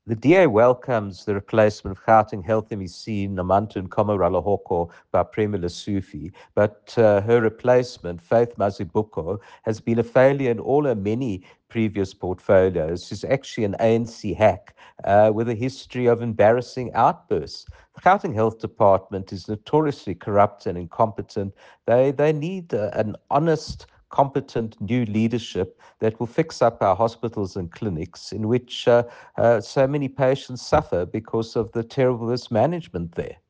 The DA welcomes the replacement of Gauteng Health MEC Namantu Nkomo-Ralahoko by Premier Sufi, but her replacement, Faith Mazibuko, has been a failure in all her many previous portfolios. She's actually an ANC hack with a history of embarrassing outbursts. The Gauteng Health Department is notoriously corrupt and incompetent. They need an honest, competent new leadership that will fix up our hospitals and clinics in which so many patients suffer because of the terrible mismanagement there.